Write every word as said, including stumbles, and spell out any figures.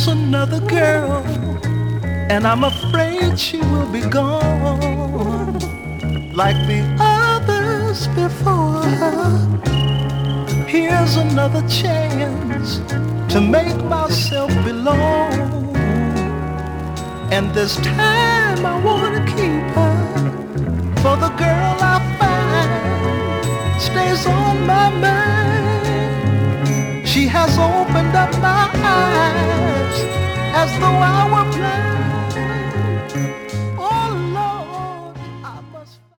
another girl, and I'm afraid she will be gone like the others before her. Here's another chance to make myself belong, and this time I wanna keep her, for the girl I find stays on my mind. She has opened up my eyes as though I were blind.